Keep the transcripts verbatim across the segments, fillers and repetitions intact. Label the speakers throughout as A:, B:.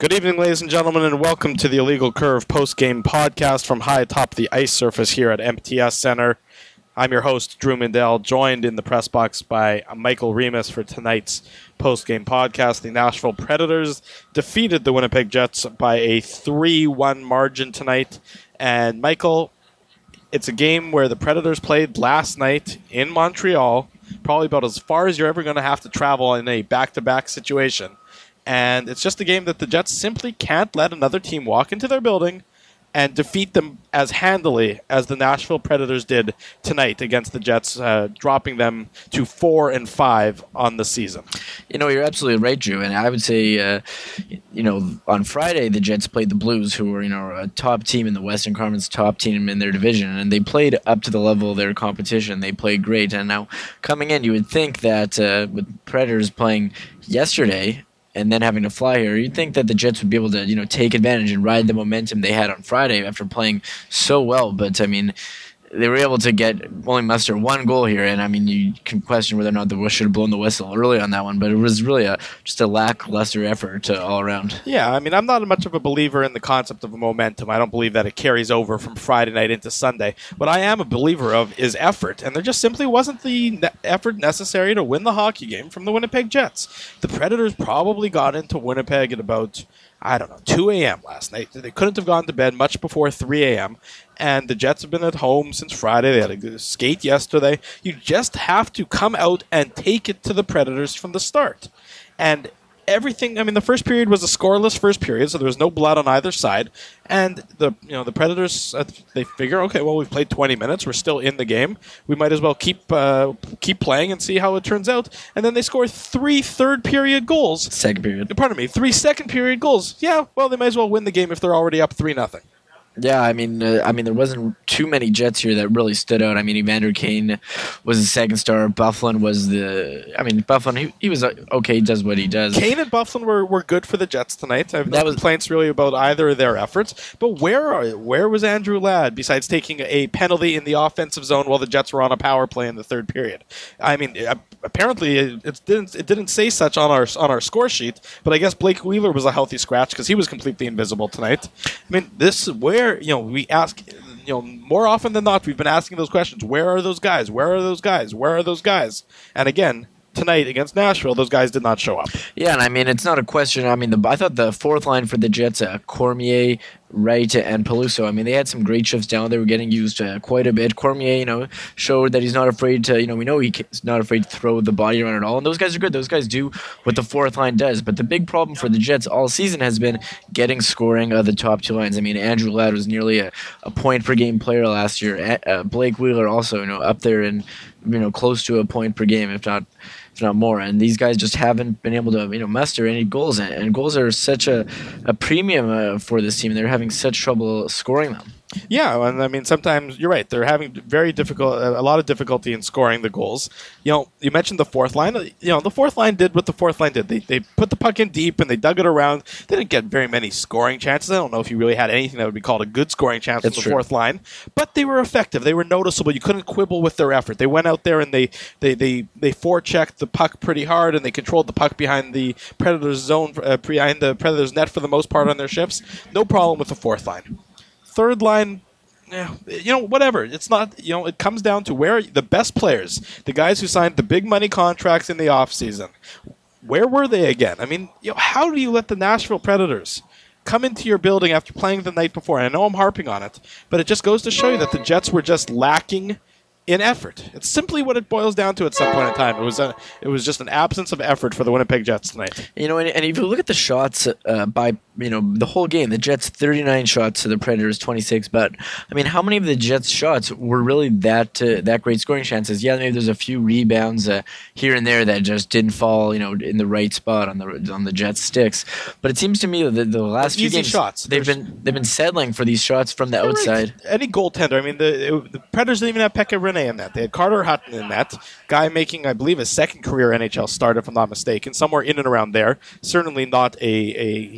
A: Good evening, ladies and gentlemen, and welcome to the Illegal Curve post-game podcast from high atop the ice surface here at M T S Center. I'm your host, Drew Mindell, joined in the press box by Michael Remus for tonight's post-game podcast. The Nashville Predators defeated the Winnipeg Jets by a three one margin tonight. And Michael, it's a game where the Predators played last night in Montreal, probably about as far as you're ever going to have to travel in a back-to-back situation. And it's just a game that the Jets simply can't let another team walk into their building and defeat them as handily as the Nashville Predators did tonight against the Jets, uh, dropping them to four and five on the season.
B: You know, you're absolutely right, Drew. And I would say, uh, you know, on Friday the Jets played the Blues, who were, you know, a top team in the Western Conference, top team in their division, and they played up to the level of their competition. They played great. And now coming in, you would think that uh, with Predators playing yesterday and then having to fly here, you'd think that the Jets would be able to, you know, take advantage and ride the momentum they had on Friday after playing so well. But, I mean, they were able to get only muster one goal here, and, I mean, you can question whether or not the should have blown the whistle early on that one, but it was really a just a lackluster effort uh, all around.
A: Yeah, I mean, I'm not much of a believer in the concept of momentum. I don't believe that it carries over from Friday night into Sunday. What I am a believer of is effort, and there just simply wasn't the ne- effort necessary to win the hockey game from the Winnipeg Jets. The Predators probably got into Winnipeg at about, I don't know, two a.m. last night. They couldn't have gone to bed much before three a.m., and the Jets have been at home since Friday. They had a good skate yesterday. You just have to come out and take it to the Predators from the start. And everything, I mean, the first period was a scoreless first period, so there was no blood on either side. And the you know the Predators, uh, they figure, okay, well, we've played twenty minutes. We're still in the game. We might as well keep uh, keep playing and see how it turns out. And then they score three third period goals.
B: Second period.
A: Pardon me, three second period goals. Yeah, well, they might as well win the game if they're already up three nothing.
B: Yeah, I mean, uh, I mean, there wasn't too many Jets here that really stood out. I mean, Evander Kane was the second star. Byfuglien was the. I mean, Byfuglien, he, he was uh, okay. He does what he does.
A: Kane and Byfuglien were, were good for the Jets tonight. I have no
B: That was-
A: complaints really about either of their efforts. But where are where was Andrew Ladd besides taking a penalty in the offensive zone while the Jets were on a power play in the third period? I mean, apparently it, it didn't it didn't say such on our on our score sheet. But I guess Blake Wheeler was a healthy scratch because he was completely invisible tonight. I mean, this is where. You know, we ask, you know, more often than not, we've been asking those questions. Where are those guys? Where are those guys? Where are those guys? And again, tonight against Nashville, those guys did not show up.
B: Yeah, and I mean, it's not a question. I mean, the, I thought the fourth line for the Jets, uh, Cormier, Wright, and Peluso, I mean, they had some great shifts down. They were getting used uh, quite a bit. Cormier, you know, showed that he's not afraid to, you know, we know he's not afraid to throw the body around at all. And those guys are good. Those guys do what the fourth line does. But the big problem for the Jets all season has been getting scoring of the top two lines. I mean, Andrew Ladd was nearly a, a point per game player last year. Uh, Blake Wheeler also, you know, up there and, you know, close to a point per game, if not if not more. And these guys just haven't been able to, you know, muster any goals. And, and goals are such a, a premium uh, for this team. They're having such trouble scoring them.
A: Yeah, and I mean, sometimes you're right. They're having very difficult, a lot of difficulty in scoring the goals. You know, you mentioned the fourth line. You know, the fourth line did what the fourth line did. They they put the puck in deep and they dug it around. They didn't get very many scoring chances. I don't know if you really had anything that would be called a good scoring chance
B: That's
A: from the
B: true.
A: fourth line, but they were effective. They were noticeable. You couldn't quibble with their effort. They went out there and they they they they forechecked the puck pretty hard and they controlled the puck behind the Predators' zone, uh, behind the Predators' net for the most part on their shifts. No problem with the fourth line. Third line. Yeah, you know, whatever. It's not, you know, it comes down to where the best players, the guys who signed the big money contracts in the offseason, where were they again? I mean, you know, how do you let the Nashville Predators come into your building after playing the night before? And I know I'm harping on it, but it just goes to show you that the Jets were just lacking in effort. It's simply what it boils down to at some point in time. It was a, it was just an absence of effort for the Winnipeg Jets tonight.
B: You know, and, and if you look at the shots uh, by, you know, the whole game, the Jets thirty-nine shots to the Predators twenty-six. But I mean, how many of the Jets' shots were really that uh, that great scoring chances? Yeah, maybe there's a few rebounds uh, here and there that just didn't fall, you know, in the right spot on the on the Jets' sticks. But it seems to me that the last few
A: Easy
B: games,
A: shots.
B: they've
A: There's-
B: been they've been settling for these shots from the
A: Right.
B: outside.
A: Any goaltender. I mean, the, it, the Predators didn't even have Pekka Rinne in that. They had Carter Hutton in that. Guy making, I believe, a second career N H L start, if I'm not mistaken, somewhere in and around there. Certainly not a, a you know a,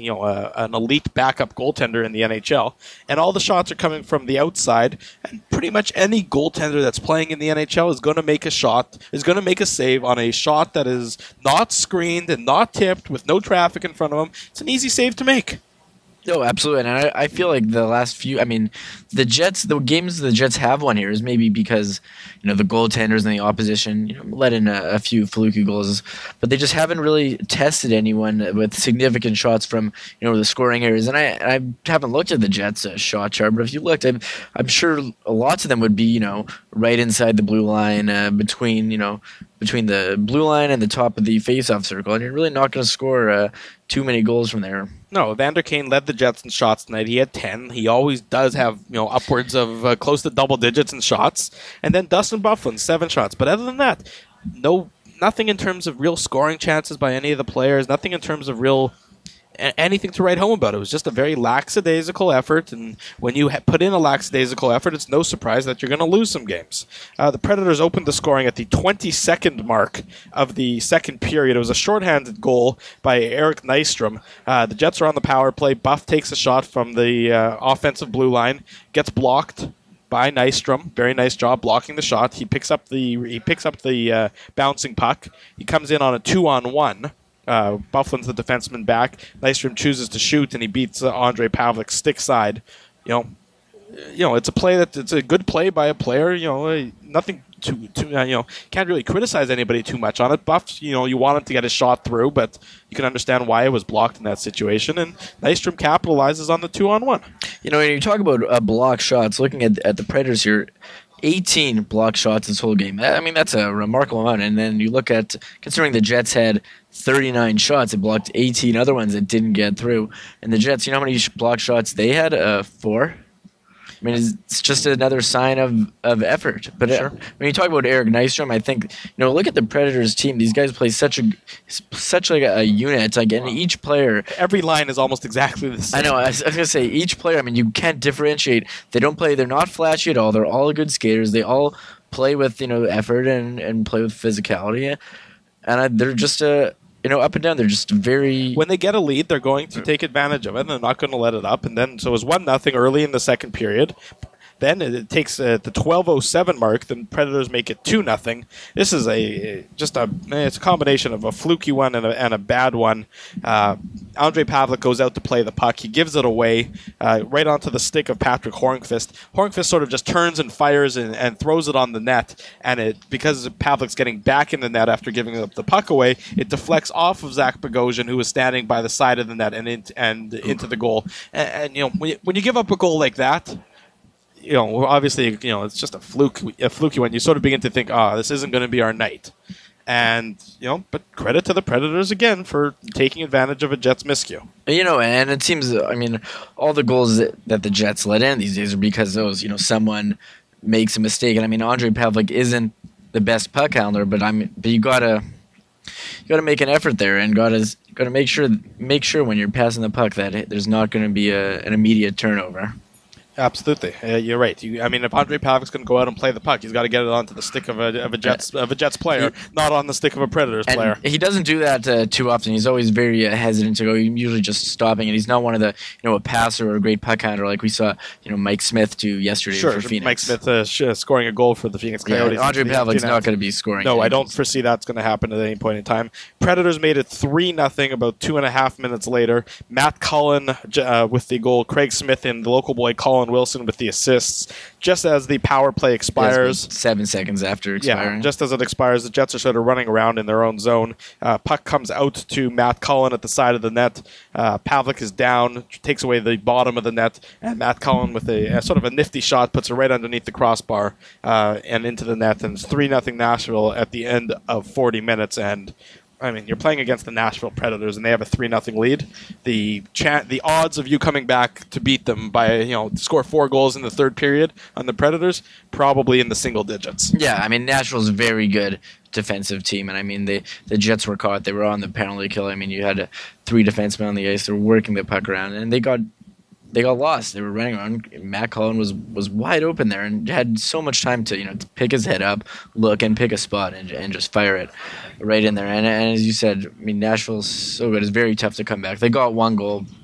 A: a, an elite backup goaltender in the N H L, and all the shots are coming from the outside. And pretty much any goaltender that's playing in the N H L is going to make a shot, is going to make a save on a shot that is not screened and not tipped with no traffic in front of him. It's an easy save to make.
B: No, absolutely, and I, I feel like the last few, I mean, the Jets, the games the Jets have won here is maybe because, you know, the goaltenders and the opposition, you know, let in a, a few fluky goals, but they just haven't really tested anyone with significant shots from, you know, the scoring areas. And I I haven't looked at the Jets' uh, shot chart, but if you looked, I'm, I'm sure lots of them would be, you know, right inside the blue line, uh, between, you know, between the blue line and the top of the face-off circle, and you're really not going to score uh, too many goals from there.
A: No, Evander Kane led the Jets in shots tonight. He had ten. He always does have, you know, upwards of uh, close to double digits in shots. And then Dustin Byfuglien, seven shots. But other than that, no, nothing in terms of real scoring chances by any of the players. Nothing in terms of real a- anything to write home about. It was just a very lackadaisical effort. And when you ha- put in a lackadaisical effort, it's no surprise that you're going to lose some games. Uh, the Predators opened the scoring at the twenty-second mark of the second period. It was a shorthanded goal by Eric Nystrom. Uh, the Jets are on the power play. Buff takes a shot from the uh, offensive blue line, gets blocked by Nystrom. Very nice job blocking the shot. He picks up the he picks up the uh, bouncing puck. He comes in on a two-on-one. Uh, Byfuglien's the defenseman back. Nystrom chooses to shoot, and he beats uh, Andre Pavlik stick side. You know, you know, it's a play that it's a good play by a player. You know, uh, nothing too, too uh, you know, can't really criticize anybody too much on it. Buff, you know, you want him to get a shot through, but you can understand why it was blocked in that situation. And Nystrom capitalizes on the two-on-one.
B: You know, when you talk about uh, block shots, looking at at the Predators here, eighteen block shots this whole game. I mean, that's a remarkable amount. And then you look at, considering the Jets had thirty-nine shots, it blocked eighteen other ones that didn't get through. And the Jets, you know how many block shots they had? Uh, four? I mean, it's just another sign of, of effort. But
A: Sure.
B: uh, when you talk about Eric Nystrom, I think, you know, look at the Predators team. These guys play such a such like a, a unit. Like, and each player,
A: Every line is almost exactly the same.
B: I know. I was, I was gonna say each player. I mean, you can't differentiate. They don't play. They're not flashy at all. They're all good skaters. They all play with, you know, effort and, and play with physicality, and I, they're just a. You know, up and down, they're just very.
A: When they get a lead, they're going to take advantage of it, and they're not going to let it up. And then, so it was one nothing early in the second period. Then it takes uh, the twelve oh seven mark. The Predators make it two nothing. This is a just a it's a combination of a fluky one and a, and a bad one. Uh, Andre Pavlik goes out to play the puck. He gives it away uh, right onto the stick of Patrick Hornqvist. Hornqvist sort of just turns and fires and, and throws it on the net. And it because Pavlik's getting back in the net after giving the puck away, it deflects off of Zach Bogosian, who was standing by the side of the net and in, and into the goal. And, and you know when you, when you give up a goal like that. You know, obviously, you know, it's just a fluke, a fluky one. You sort of begin to think, ah, oh, this isn't going to be our night. And, you know, but credit to the Predators again for taking advantage of a Jets miscue.
B: You know, and it seems, I mean, all the goals that, that the Jets let in these days are because those, you know, someone makes a mistake. And I mean, Andre Pavlik isn't the best puck handler, but I'm, but you gotta, you gotta make an effort there, and gotta, gotta make sure, make sure when you're passing the puck that there's not going to be a, an immediate turnover.
A: Absolutely, uh, you're right. You, I mean, if Andre Pavlik's going to go out and play the puck, he's got to get it onto the stick of a of a Jets of a Jets player, he, not on the stick of a Predators
B: and
A: player.
B: He doesn't do that uh, too often. He's always very uh, hesitant to go. He's usually just stopping, and he's not one of the you know a passer or a great puck handler like we saw you know Mike Smith do yesterday
A: sure,
B: for Phoenix.
A: Mike Smith uh, sh- scoring a goal for the Phoenix Coyotes.
B: Yeah, Andre Pavlik's not going to be scoring.
A: No, I don't foresee that's going to happen at any point in time. Predators made it three nothing about two and a half minutes later. Matt Cullen uh, with the goal. Craig Smith and the local boy Colin Wilson with the assist. Just as the power play expires,
B: yes, seven seconds after expiring.
A: Yeah, just as it expires, the Jets are sort of running around in their own zone. Uh, puck comes out to Matt Cullen at the side of the net. Uh, Pavlik is down, takes away the bottom of the net, and Matt Cullen with a, a sort of a nifty shot puts it right underneath the crossbar uh, and into the net. And it's three nothing Nashville at the end of forty minutes. And I mean, you're playing against the Nashville Predators, and they have a three nothing lead. The cha- the odds of you coming back to beat them by, you know, to score four goals in the third period on the Predators, probably in the single digits.
B: Yeah, I mean, Nashville's a very good defensive team, and I mean, they, the Jets were caught. They were on the penalty kill. I mean, you had uh, three defensemen on the ice. They were working the puck around, and they got they got lost. They were running around. Matt Cullen was, was wide open there and had so much time to, you know, to pick his head up, look, and pick a spot and, and just fire it right in there. And, and as you said, I mean, Nashville's so good. It's very tough to come back. They got one goal,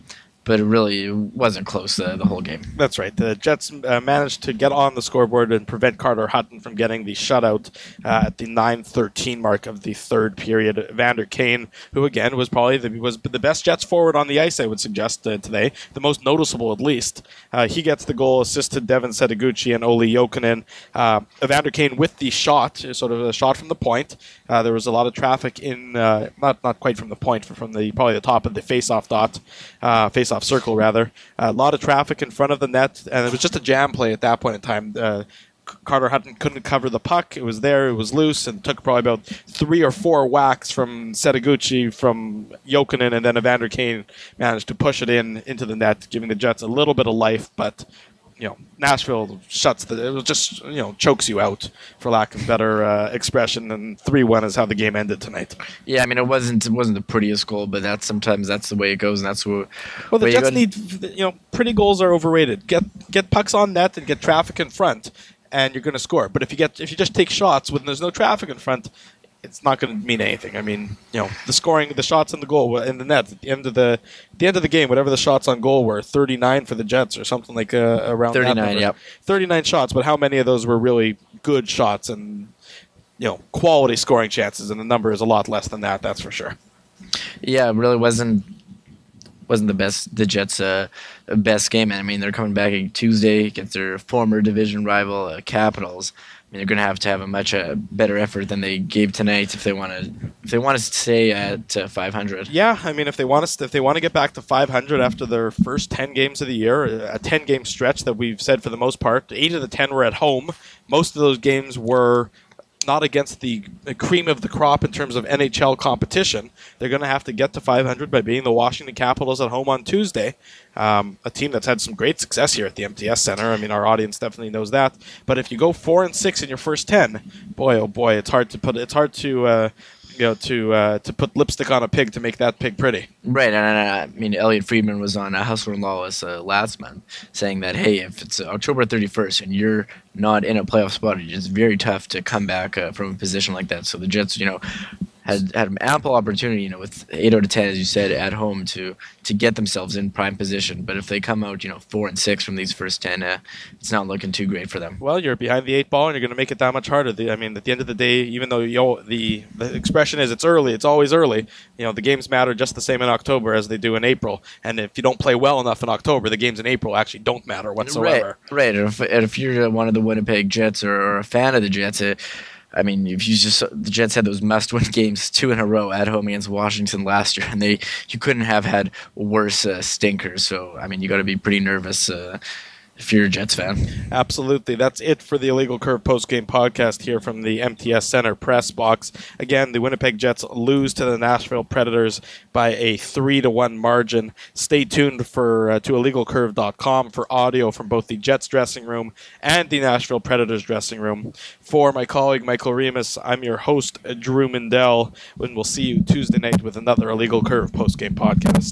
B: but it really wasn't close uh, the whole game.
A: That's right. The Jets uh, managed to get on the scoreboard and prevent Carter Hutton from getting the shutout uh, at the nine thirteen mark of the third period. Evander Kane, who again was probably the, was the best Jets forward on the ice, I would suggest uh, today, the most noticeable at least. Uh, he gets the goal, assisted Devin Setoguchi and Olli Jokinen. Uh, Evander Kane with the shot, sort of a shot from the point. Uh, there was a lot of traffic in, uh, not not quite from the point, but from the probably the top of the face-off dot, uh, face-off circle rather. Uh, a lot of traffic in front of the net, and it was just a jam play at that point in time. Uh, Carter Hutton couldn't cover the puck. It was there, it was loose, and took probably about three or four whacks from Setoguchi, from Jokinen, and then Evander Kane managed to push it in into the net, giving the Jets a little bit of life, but you know, Nashville shuts the. It was just, you know, chokes you out, for lack of better uh, expression. And three one is how the game ended tonight.
B: Yeah, I mean, it wasn't it wasn't the prettiest goal, but that's sometimes that's the way it goes, and that's what.
A: Well, the Jets need, you know, pretty goals are overrated. Get get pucks on net and get traffic in front, and you're going to score. But if you get if you just take shots when there's no traffic in front, it's not going to mean anything. I mean, you know, the scoring, the shots in the goal, in the net, at the end of the, at the end of the game, whatever the shots on goal were, thirty-nine for the Jets or something like uh, around
B: thirty-nine,
A: that number.
B: Yep.
A: thirty-nine shots, but how many of those were really good shots and, you know, quality scoring chances? And the number is a lot less than that, that's for sure.
B: Yeah, it really wasn't wasn't the best the Jets' uh, best game. I mean, they're coming back on Tuesday against their former division rival, uh, Capitals. I mean, they're going to have to have a much uh, better effort than they gave tonight if they want to if they want to stay at uh, five hundred.
A: Yeah, I mean, if they want to if they want to get back to five hundred after their first ten games of the year, a ten game stretch that we've said for the most part, eight of the ten were at home. Most of those games were not against the cream of the crop in terms of N H L competition. They're going to have to get to five hundred by beating the Washington Capitals at home on Tuesday, um, a team that's had some great success here at the M T S Center. I mean, our audience definitely knows that. But if you go four and six in your first ten, boy, oh boy, it's hard to put. It's hard to. Uh, You know, to uh, to put lipstick on a pig to make that pig pretty.
B: Right, and uh, I mean, Elliot Friedman was on uh, Hustler and Lawless uh, last month saying that, hey, if it's uh, October thirty-first and you're not in a playoff spot, it's very tough to come back uh, from a position like that. So the Jets, you know, had had an ample opportunity, you know, with eight out of ten, as you said, at home to to get themselves in prime position. But if they come out, you know, four and six from these first ten, uh, it's not looking too great for them.
A: Well, you're behind the eight ball, and you're going to make it that much harder. The, I mean, at the end of the day, even though you the the expression is it's early, it's always early. You know, the games matter just the same in October as they do in April. And if you don't play well enough in October, the games in April actually don't matter whatsoever.
B: Right, right. And if, and if you're one of the Winnipeg Jets or, or a fan of the Jets, it, I mean, if you just the Jets had those must-win games two in a row at home against Washington last year, and they you couldn't have had worse uh, stinkers. So I mean, you got to be pretty nervous uh, if you're a Jets fan.
A: Absolutely. That's it for the Illegal Curve postgame podcast here from the M T S Center press box. Again, the Winnipeg Jets lose to the Nashville Predators by a three to one margin. Stay tuned for uh, to illegal curve dot com for audio from both the Jets dressing room and the Nashville Predators dressing room. For my colleague Michael Remus, I'm your host, Drew Mindell, and we'll see you Tuesday night with another Illegal Curve postgame podcast.